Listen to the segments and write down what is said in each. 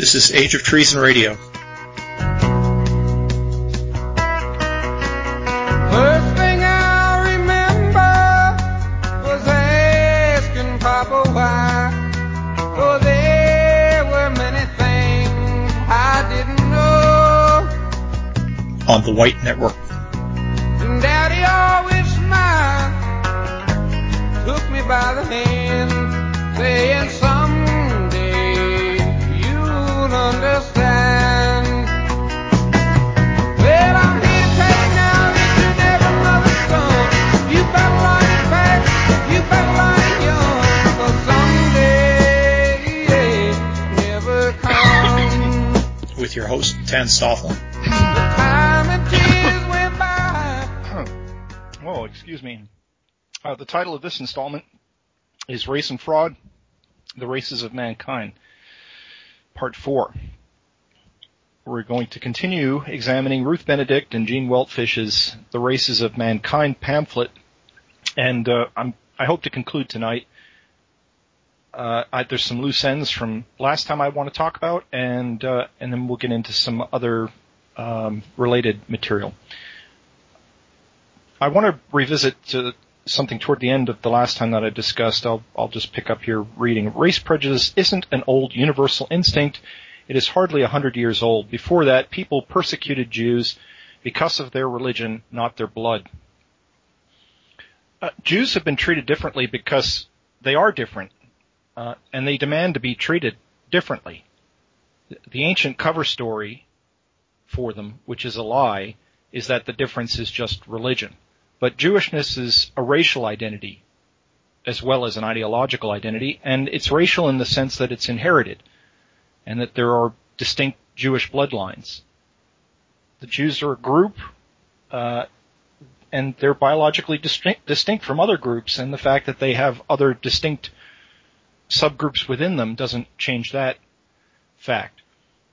This is Age of Treason Radio. First thing I remember was asking Papa why. Oh, there were many things I didn't know. On the White Network. And Daddy always smiled, took me by the hand, saying someday you'll understand. Well, I'm here to tell you now that you never mother's son. You better learn it fast, you better learn it young, 'cause someday never comes. With your host, Tan Stoffeln. The time and tears went by. Oh, excuse me. The title of this installment is Race and Fraud, The Races of Mankind, Part 4. We're going to continue examining Ruth Benedict and Gene Weltfish's The Races of Mankind pamphlet, and I hope to conclude tonight. There's some loose ends from last time I want to talk about, and then we'll get into some other related material. I want to revisit something toward the end of the last time that I discussed. I'll just pick up here reading. Race prejudice isn't an old universal instinct. It is hardly 100 years old. Before that, people persecuted Jews because of their religion, not their blood. Jews have been treated differently because they are different, and they demand to be treated differently. The ancient cover story for them, which is a lie, is that the difference is just religion. But Jewishness is a racial identity as well as an ideological identity, and it's racial in the sense that it's inherited and that there are distinct Jewish bloodlines. The Jews are a group, and they're biologically distinct from other groups, and the fact that they have other distinct subgroups within them doesn't change that fact.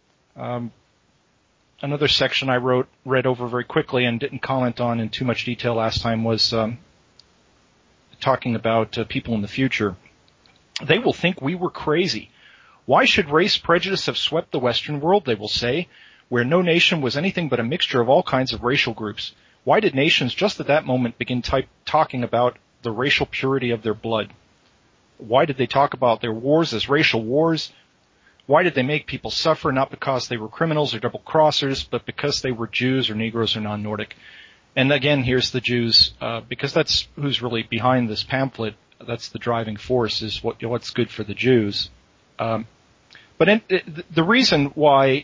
Another section I read over very quickly and didn't comment on in too much detail last time was talking about people in the future. They will think we were crazy. Why should race prejudice have swept the Western world, they will say, where no nation was anything but a mixture of all kinds of racial groups? Why did nations just at that moment begin talking about the racial purity of their blood? Why did they talk about their wars as racial wars? Why did they make people suffer, not because they were criminals or double-crossers, but because they were Jews or Negroes or non-Nordic? And again, here's the Jews, because that's who's really behind this pamphlet. That's the driving force, is what's good for the Jews. But the reason why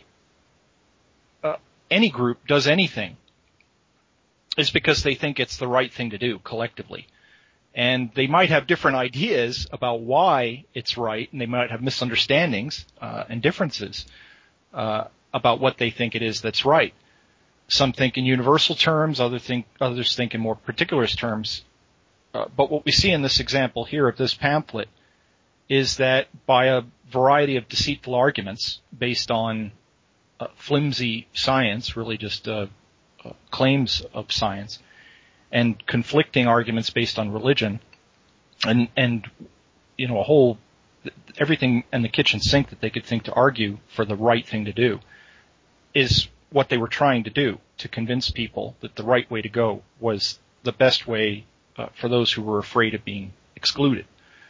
any group does anything is because they think it's the right thing to do collectively. And they might have different ideas about why it's right, and they might have misunderstandings and differences about what they think it is that's right. Some think in universal terms, others think in more particularist terms. But what we see in this example here of this pamphlet is that by a variety of deceitful arguments based on flimsy science, really just claims of science, and conflicting arguments based on religion, and you know, everything in the kitchen sink that they could think to argue for the right thing to do is what they were trying to do, to convince people that the right way to go was the best way for those who were afraid of being excluded.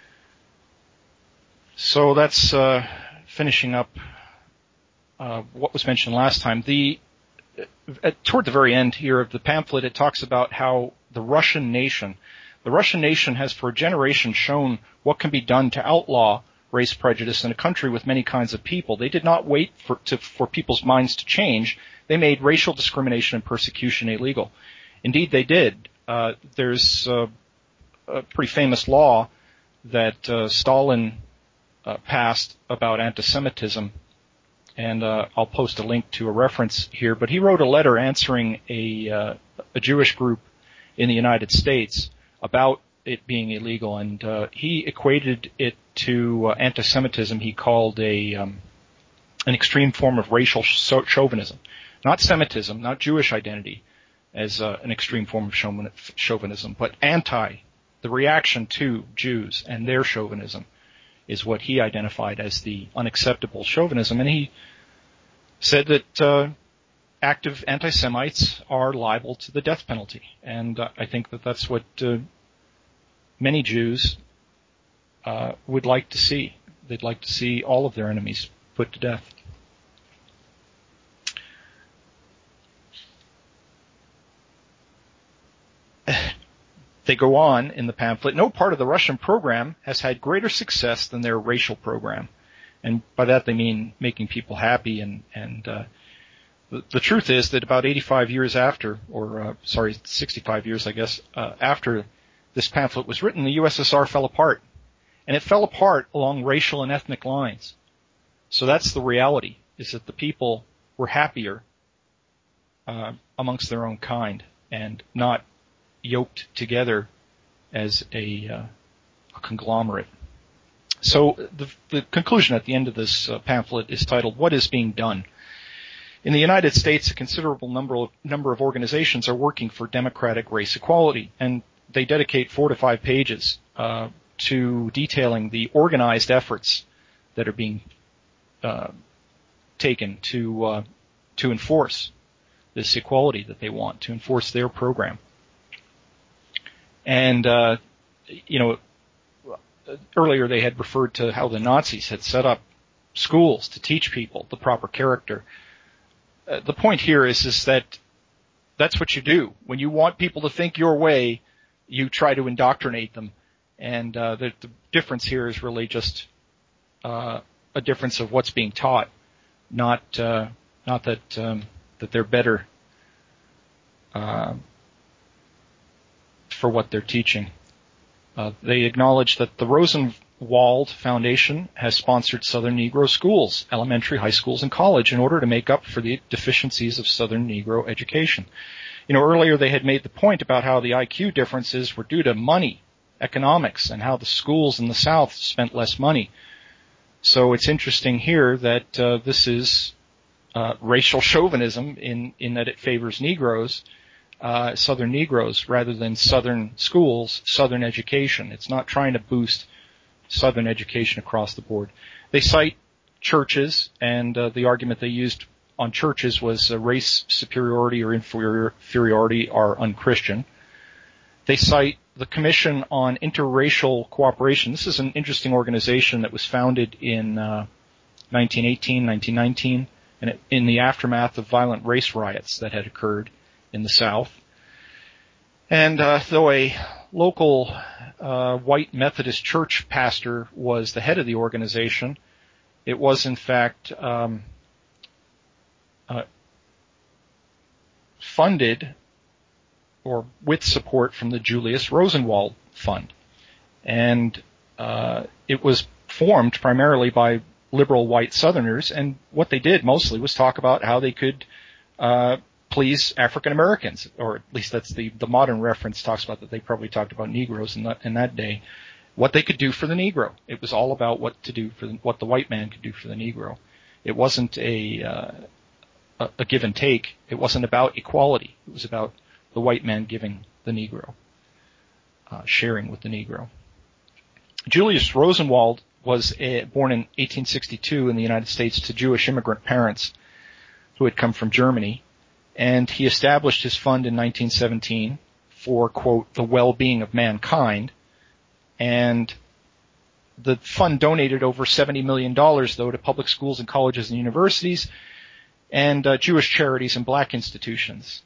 So that's finishing up what was mentioned last time. Toward the very end here of the pamphlet, it talks about how the Russian nation has for a generation shown what can be done to outlaw race prejudice in a country with many kinds of people. They did not wait for people's minds to change. They made racial discrimination and persecution illegal. Indeed, they did. There's a pretty famous law that Stalin passed about anti-Semitism, and I'll post a link to a reference here. But he wrote a letter answering a Jewish group in the United States about it being illegal, and he equated it to anti-Semitism. He called an extreme form of racial chauvinism, not Semitism, not Jewish identity, as an extreme form of chauvinism, but the reaction to Jews and their chauvinism is what he identified as the unacceptable chauvinism. And he said that active anti-Semites are liable to the death penalty. And I think that that's what many Jews would like to see. They'd like to see all of their enemies put to death. They go on in the pamphlet, no part of the Russian program has had greater success than their racial program. And by that they mean making people happy. And the truth is that about 85 years after, 65 years, I guess, after this pamphlet was written, the USSR fell apart. And it fell apart along racial and ethnic lines. So that's the reality, is that the people were happier amongst their own kind and not yoked together as a conglomerate. So the conclusion at the end of this pamphlet is titled, "What is Being Done?" In the United States, a considerable number of organizations are working for democratic race equality, and they dedicate 4 to 5 pages to detailing the organized efforts that are being taken to enforce this equality that they want, to enforce their program. And earlier they had referred to how the Nazis had set up schools to teach people the proper character. The point here is that that's what you do. When you want people to think your way, you try to indoctrinate them. And the difference here is really just a difference of what's being taught, not that they're better for what they're teaching. They acknowledge that the Rosenwald Foundation has sponsored Southern Negro schools, elementary, high schools, and college in order to make up for the deficiencies of Southern Negro education. Earlier they had made the point about how the IQ differences were due to money, economics, and how the schools in the South spent less money. So it's interesting here that this is racial chauvinism in that it favors Negroes, Southern Negroes, rather than Southern schools, Southern education. It's not trying to boost Southern education across the board. They cite churches, and the argument they used on churches was race superiority or inferiority are unchristian. They cite the Commission on Interracial Cooperation. This is an interesting organization that was founded in 1918, 1919, and in the aftermath of violent race riots that had occurred in the South. And though a local white Methodist church pastor was the head of the organization, it was in fact funded or with support from the Julius Rosenwald Fund. And it was formed primarily by liberal white Southerners, and what they did mostly was talk about how they could please African Americans, or at least that's the modern reference talks about that they probably talked about Negroes in that day, what they could do for the Negro. It was all about what the white man could do for the Negro. It wasn't a give and take. It wasn't about equality. It was about the white man giving the Negro, sharing with the Negro. Julius Rosenwald was born in 1862 in the United States to Jewish immigrant parents who had come from Germany, and he established his fund in 1917 for, quote, the well-being of mankind, and the fund donated over $70 million, though, to public schools and colleges and universities and Jewish charities and black institutions.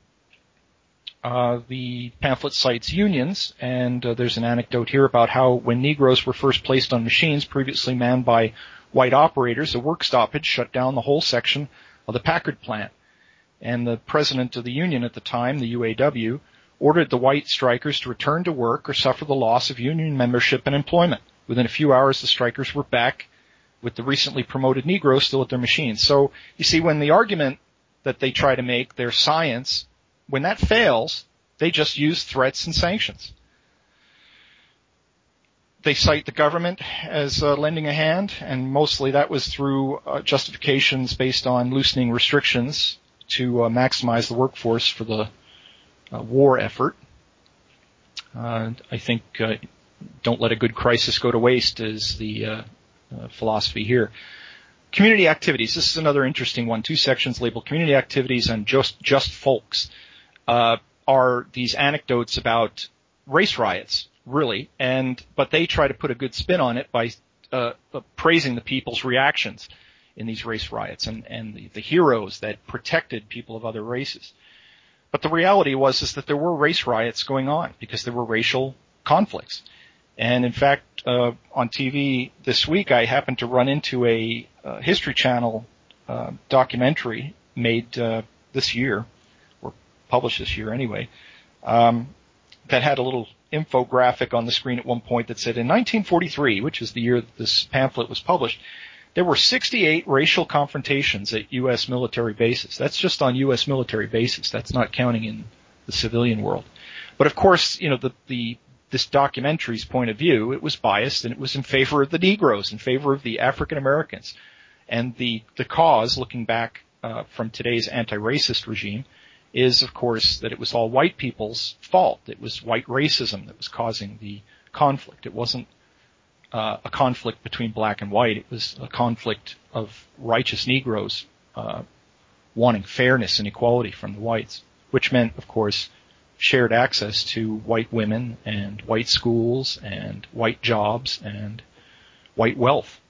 The pamphlet cites unions, and there's an anecdote here about how when Negroes were first placed on machines previously manned by white operators, a work stoppage shut down the whole section of the Packard plant. And the president of the union at the time, the UAW, ordered the white strikers to return to work or suffer the loss of union membership and employment. Within a few hours, the strikers were back with the recently promoted Negroes still at their machines. So, you see, when the argument that they try to make, their science, when that fails, they just use threats and sanctions. They cite the government as lending a hand, and mostly that was through justifications based on loosening restrictions to maximize the workforce for the war effort. I think don't let a good crisis go to waste is the philosophy here. Community activities. This is another interesting one. 2 sections labeled community activities and just folks are these anecdotes about race riots, really, but they try to put a good spin on it by praising the people's reactions in these race riots and the heroes that protected people of other races. But the reality is that there were race riots going on because there were racial conflicts. And in fact, on TV this week, I happened to run into a History Channel documentary made this year, or published this year anyway, that had a little infographic on the screen at one point that said in 1943, which is the year that this pamphlet was published, there were 68 racial confrontations at U.S. military bases. That's just on U.S. military bases. That's not counting in the civilian world. But of course, this documentary's point of view, it was biased and it was in favor of the Negroes, in favor of the African Americans. And the cause, looking back from today's anti-racist regime, is of course that it was all white people's fault. It was white racism that was causing the conflict. It wasn't a conflict between black and white. It was a conflict of righteous Negroes wanting fairness and equality from the whites, which meant, of course, shared access to white women and white schools and white jobs and white wealth.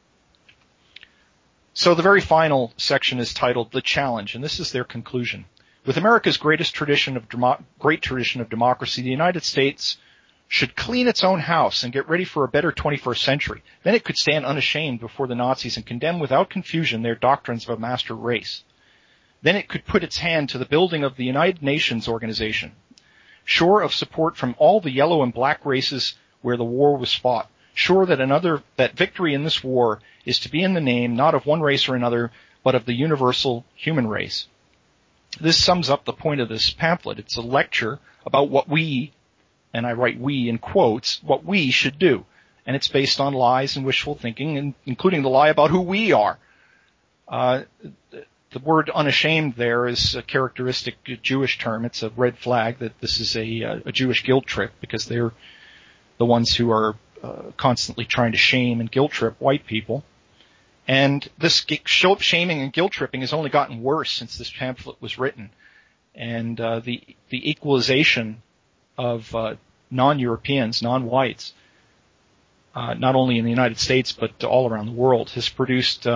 So the very final section is titled The Challenge, and this is their conclusion. With America's great tradition of democracy, the United States should clean its own house and get ready for a better 21st century. Then it could stand unashamed before the Nazis and condemn without confusion their doctrines of a master race. Then it could put its hand to the building of the United Nations organization, sure of support from all the yellow and black races where the war was fought, sure that victory in this war is to be in the name not of one race or another, but of the universal human race. This sums up the point of this pamphlet. It's a lecture about what we, and I write we in quotes, what we should do. And it's based on lies and wishful thinking, including the lie about who we are. The word unashamed there is a characteristic Jewish term. It's a red flag that this is a Jewish guilt trip, because they're the ones who are constantly trying to shame and guilt trip white people. And this shaming and guilt tripping has only gotten worse since this pamphlet was written. And the equalization of non-Europeans, non-whites, not only in the United States but all around the world, has produced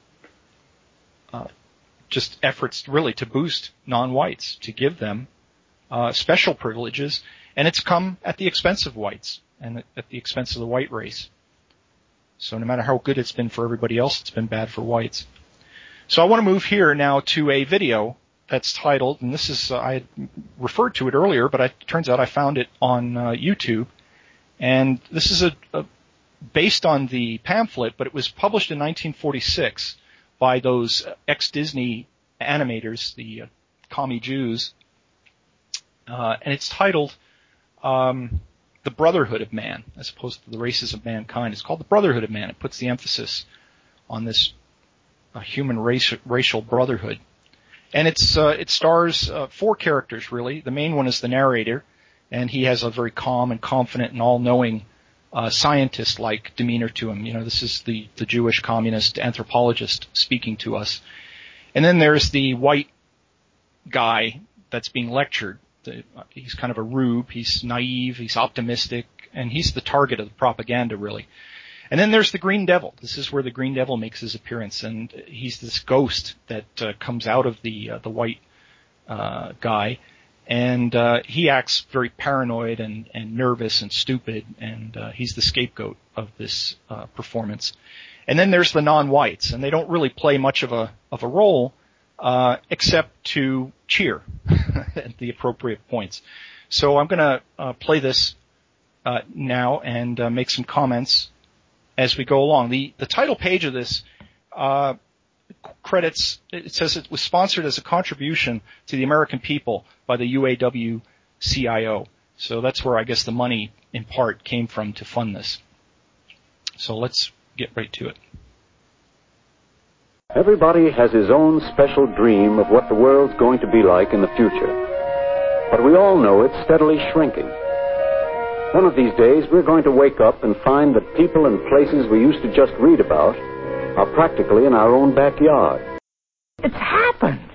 just efforts really to boost non-whites, to give them special privileges, and it's come at the expense of whites and at the expense of the white race. So no matter how good it's been for everybody else, it's been bad for whites. So I want to move here now to a video that's titled, and this is, I had referred to it earlier, but it turns out I found it on YouTube. And this is based on the pamphlet, but it was published in 1946 by those ex-Disney animators, the commie Jews. And it's titled The Brotherhood of Man, as opposed to the Races of Mankind. It's called The Brotherhood of Man. It puts the emphasis on this human racial brotherhood. And it stars 4 characters, really. The main one is the narrator, and he has a very calm and confident and all-knowing scientist-like demeanor to him. This is the Jewish communist anthropologist speaking to us. And then there's the white guy that's being lectured. He's kind of a rube. He's naive. He's optimistic. And he's the target of the propaganda, really. And then there's the Green Devil. This is where the Green Devil makes his appearance. And he's this ghost that comes out of the white guy. And he acts very paranoid and nervous and stupid. And he's the scapegoat of this performance. And then there's the non-whites. And they don't really play much of a role except to cheer at the appropriate points. So I'm going to play this now and make some comments as we go along. The title page of this credits, it says it was sponsored as a contribution to the American people by the UAW-CIO. So that's where I guess the money in part came from to fund this. So let's get right to it. Everybody has his own special dream of what the world's going to be like in the future. But we all know it's steadily shrinking. One of these days, we're going to wake up and find that people and places we used to just read about are practically in our own backyard. It's happened.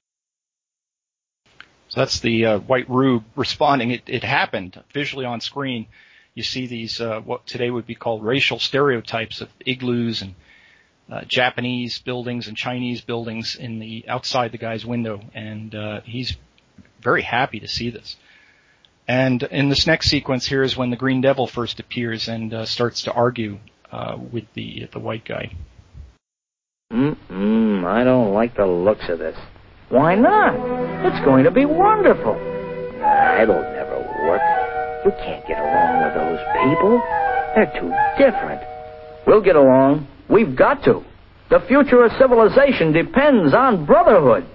So that's the White Rube responding. It happened visually on screen. You see these what today would be called racial stereotypes of igloos and Japanese buildings and Chinese buildings in the outside the guy's window, and he's very happy to see this. And in this next sequence here is when the Green Devil first appears and starts to argue with the white guy. I don't like the looks of this. Why not? It's going to be wonderful. Nah, it'll never work. You can't get along with those people. They're too different. We'll get along. We've got to. The future of civilization depends on brotherhood.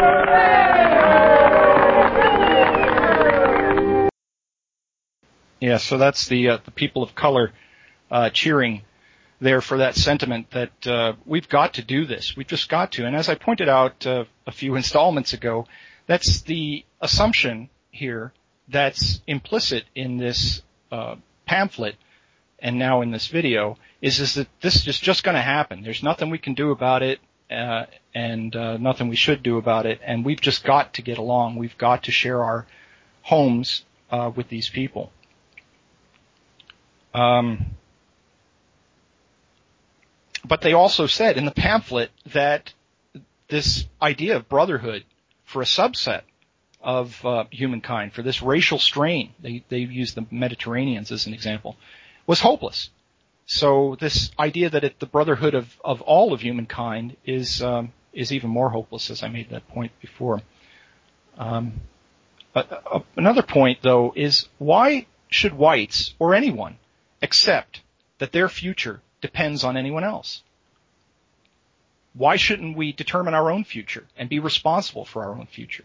Yeah, so that's the people of color cheering there for that sentiment that we've got to do this. We've just got to. And as I pointed out a few installments ago, that's the assumption here that's implicit in this pamphlet and now in this video is that this is just going to happen. There's nothing we can do about it and nothing we should do about it, and we've just got to get along. We've got to share our homes with these people. But they also said in the pamphlet that this idea of brotherhood for a subset of humankind, for this racial strain, they used the Mediterraneans as an example, was hopeless. So this idea that the brotherhood of all of humankind is even more hopeless, as I made that point before. Another point, though, is why should whites or anyone accept that their future depends on anyone else? Why shouldn't we determine our own future and be responsible for our own future?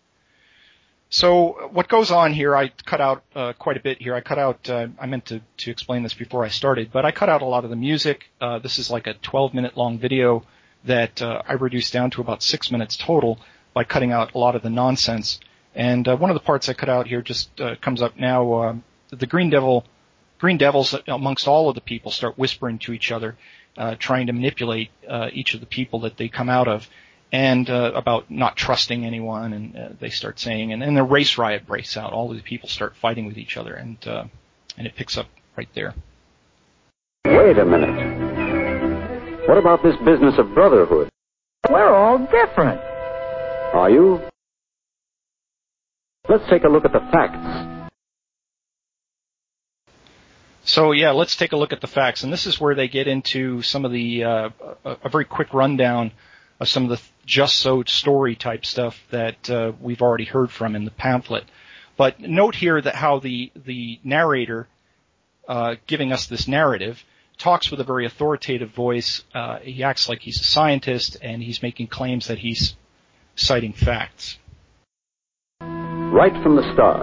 So what goes on here, I cut out quite a bit here. I cut out, I meant to explain this before I started, but I cut out a lot of the music. This is like a 12-minute long video that I reduced down to about 6 minutes total by cutting out a lot of the nonsense. And one of the parts I cut out here just comes up now. The Green Devils amongst all of the people start whispering to each other, trying to manipulate each of the people that they come out of, and about not trusting anyone, and they start saying, and then the race riot breaks out. All of the people start fighting with each other, and it picks up right there. Wait a minute. What about this business of brotherhood? We're all different. Are you? Let's take a look at the facts. So yeah, let's take a look at the facts, and this is where they get into some of the a very quick rundown of some of the just so story type stuff that we've already heard from in the pamphlet. But note here that how the narrator giving us this narrative talks with a very authoritative voice. He acts like he's a scientist, and he's making claims that he's citing facts. Right from the start,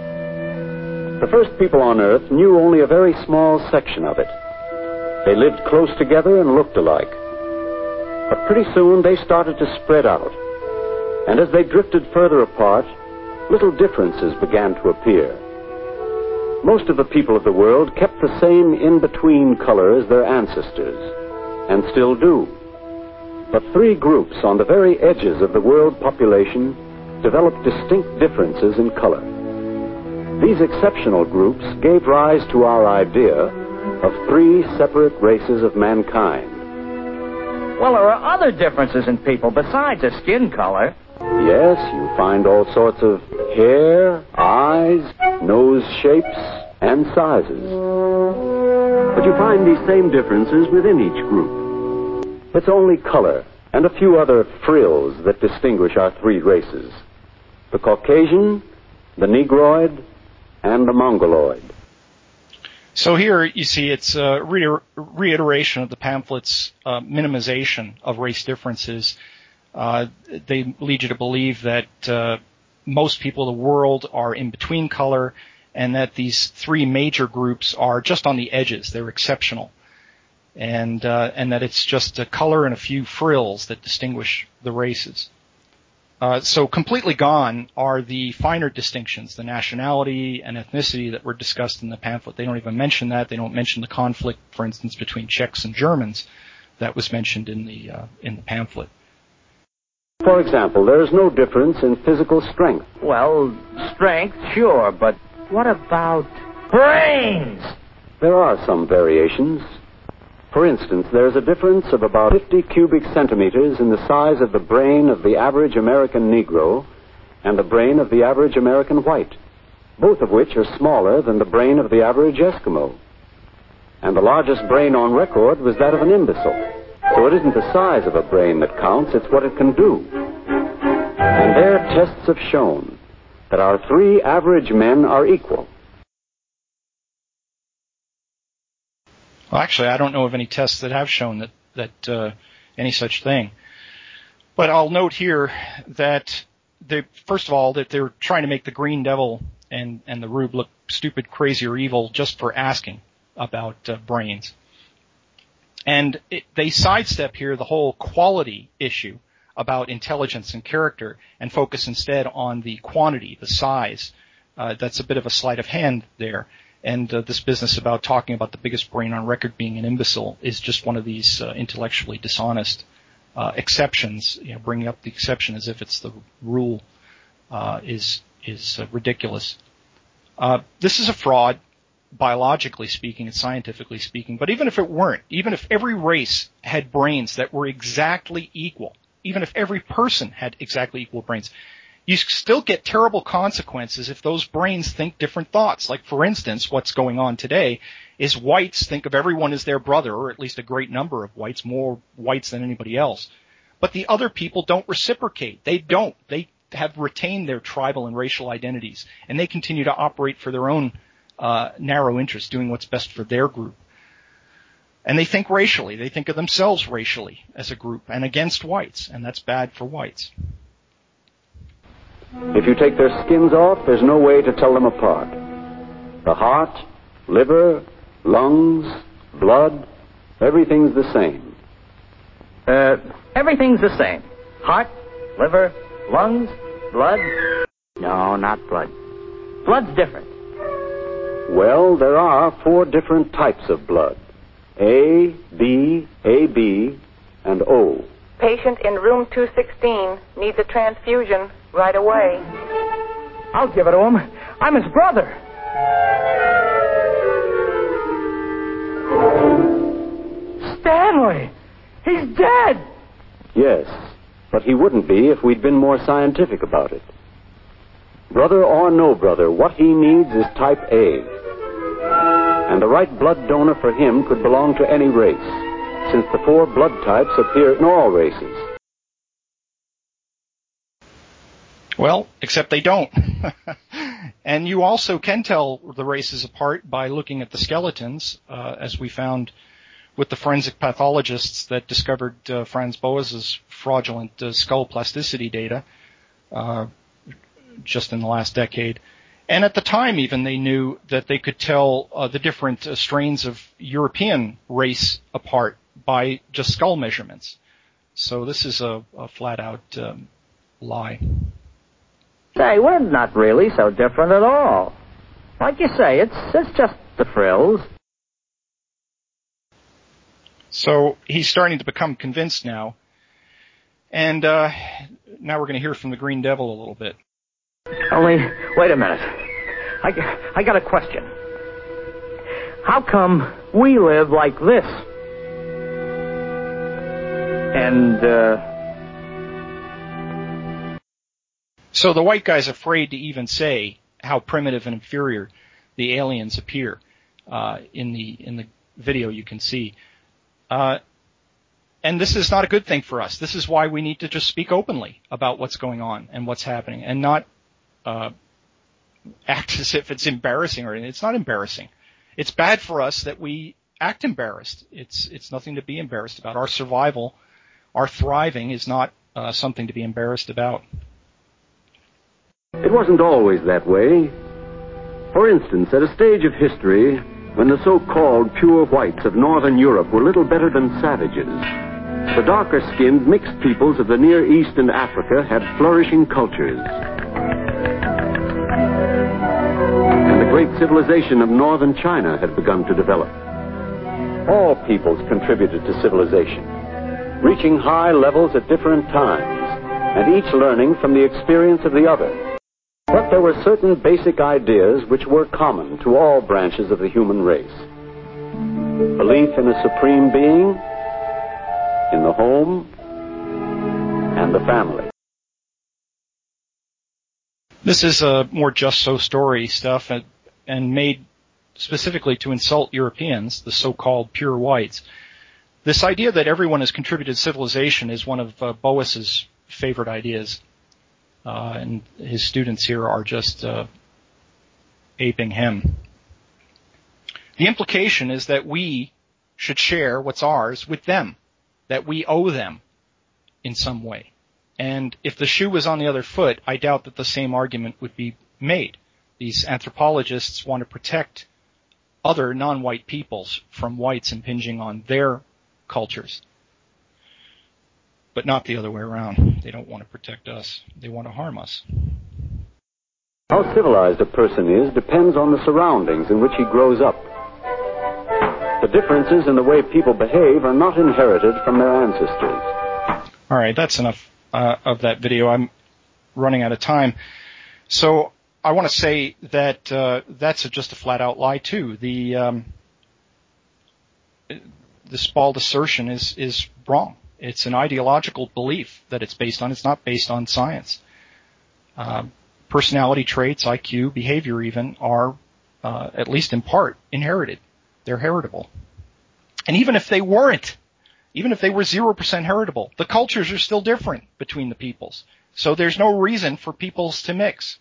the first people on Earth knew only a very small section of it. They lived close together and looked alike. But pretty soon they started to spread out. And as they drifted further apart, little differences began to appear. Most of the people of the world kept the same in-between color as their ancestors, and still do. But three groups on the very edges of the world population developed distinct differences in color. These exceptional groups gave rise to our idea of three separate races of mankind. Well, there are other differences in people besides the skin color. Yes, you find all sorts of hair, eyes, nose shapes, and sizes. But you find these same differences within each group. It's only color and a few other frills that distinguish our three races: the Caucasian, the Negroid, and the Mongoloid. So here you see it's a reiteration of the pamphlet's minimization of race differences. They lead you to believe that most people in the world are in between color, and that these three major groups are just on the edges. They're exceptional, and that it's just a color and a few frills that distinguish the races. So completely gone are the finer distinctions, the nationality and ethnicity that were discussed in the pamphlet. They don't even mention that. They don't mention the conflict, for instance, between Czechs and Germans that was mentioned in the pamphlet. For example, there is no difference in physical strength. Well, strength, sure, but what about brains? There are some variations. For instance, there is a difference of about 50 cubic centimeters in the size of the brain of the average American Negro and the brain of the average American white, both of which are smaller than the brain of the average Eskimo. And the largest brain on record was that of an imbecile. So it isn't the size of a brain that counts, it's what it can do. And their tests have shown that our 3 average men are equal. Well, actually, I don't know of any tests that have shown that any such thing. But I'll note here that first of all, that they're trying to make the Green Devil and the Rube look stupid, crazy, or evil just for asking about brains. And they sidestep here the whole quality issue about intelligence and character and focus instead on the quantity, the size. That's a bit of a sleight of hand there. And this business about talking about the biggest brain on record being an imbecile is just one of these intellectually dishonest exceptions. Bringing up the exception as if it's the rule is ridiculous. This is a fraud, biologically speaking and scientifically speaking. But even if it weren't, even if every race had brains that were exactly equal, even if every person had exactly equal brains, you still get terrible consequences if those brains think different thoughts. Like, for instance, what's going on today is whites think of everyone as their brother, or at least a great number of whites, more whites than anybody else. But the other people don't reciprocate. They don't. They have retained their tribal and racial identities, and they continue to operate for their own narrow interests, doing what's best for their group. And they think racially. They think of themselves racially as a group and against whites, and that's bad for whites. If you take their skins off, there's no way to tell them apart. The heart, liver, lungs, blood, everything's the same. Everything's the same. Heart, liver, lungs, blood. No, not blood. Blood's different. Well, there are 4 different types of blood. A, B, AB, and O. Patient in room 216 needs a transfusion right away. I'll give it to him. I'm his brother. Stanley! He's dead! Yes, but he wouldn't be if we'd been more scientific about it. Brother or no brother, what he needs is type A. And the right blood donor for him could belong to any race, since the 4 blood types appear in all races. Well, except they don't. And you also can tell the races apart by looking at the skeletons, as we found with the forensic pathologists that discovered Franz Boas's fraudulent skull plasticity data just in the last decade. And at the time, even, they knew that they could tell the different strains of European race apart by just skull measurements. So this is a flat-out lie. Say, we're not really so different at all. Like you say, it's just the frills. So he's starting to become convinced now. And now we're going to hear from the Green Devil a little bit. Only, wait a minute. I got a question. How come we live like this? And, So the white guy's afraid to even say how primitive and inferior the aliens appear in the video you can see. And this is not a good thing for us. This is why we need to just speak openly about what's going on and what's happening, and not act as if it's embarrassing or anything. It's not embarrassing. It's bad for us that we act embarrassed. It's nothing to be embarrassed about. Our survival, our thriving is not something to be embarrassed about. It wasn't always that way. For instance, at a stage of history when the so-called pure whites of Northern Europe were little better than savages, the darker-skinned mixed peoples of the Near East and Africa had flourishing cultures. And the great civilization of northern China had begun to develop. All peoples contributed to civilization, reaching high levels at different times, and each learning from the experience of the other. But there were certain basic ideas which were common to all branches of the human race. Belief in a supreme being, in the home, and the family. This is more Just So story stuff and made specifically to insult Europeans, the so-called pure whites. This idea that everyone has contributed to civilization is one of Boas's favorite ideas. And his students here are just aping him. The implication is that we should share what's ours with them, that we owe them in some way. And if the shoe was on the other foot, I doubt that the same argument would be made. These anthropologists want to protect other non-white peoples from whites impinging on their cultures, but not the other way around. They don't want to protect us. They want to harm us. How civilized a person is depends on the surroundings in which he grows up. The differences in the way people behave are not inherited from their ancestors. All right, that's enough of that video. I'm running out of time. So I want to say that that's just a flat-out lie, too. This bald assertion is wrong. It's an ideological belief that it's based on. It's not based on science. Personality traits, IQ, behavior even, are, at least in part, inherited. They're heritable. And even if they weren't, even if they were 0% heritable, the cultures are still different between the peoples. So there's no reason for peoples to mix.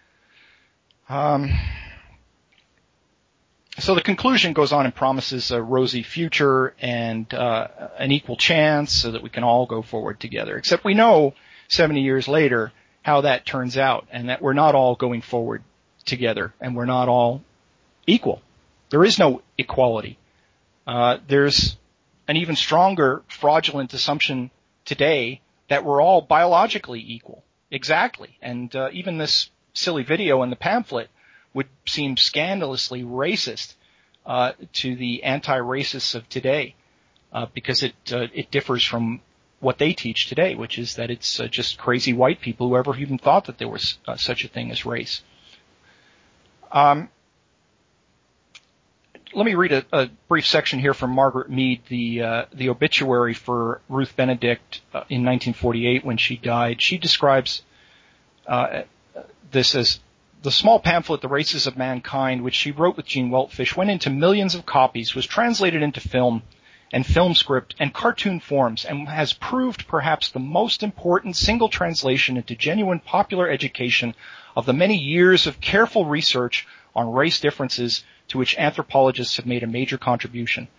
So the conclusion goes on and promises a rosy future and an equal chance so that we can all go forward together. Except we know 70 years later how that turns out, and that we're not all going forward together, and we're not all equal. There is no equality. There's an even stronger fraudulent assumption today that we're all biologically equal. Exactly. And even this silly video in the pamphlet would seem scandalously racist to the anti-racists of today, because it differs from what they teach today, which is that it's just crazy white people who ever even thought that there was such a thing as race. Let me read a brief section here from Margaret Mead, the obituary for Ruth Benedict in 1948 when she died. She describes this as the small pamphlet, The Races of Mankind, which she wrote with Gene Weltfish, went into millions of copies, was translated into film and film script and cartoon forms, and has proved perhaps the most important single translation into genuine popular education of the many years of careful research on race differences to which anthropologists have made a major contribution.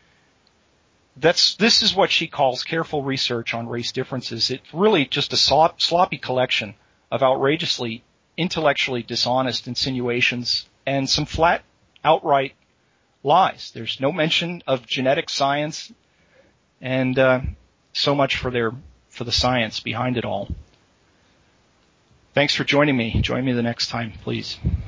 This is what she calls careful research on race differences. It's really just a sloppy collection of outrageously intellectually dishonest insinuations and some flat, outright lies. There's no mention of genetic science, and so much for the science behind it all. Thanks for joining me. Join me the next time, please.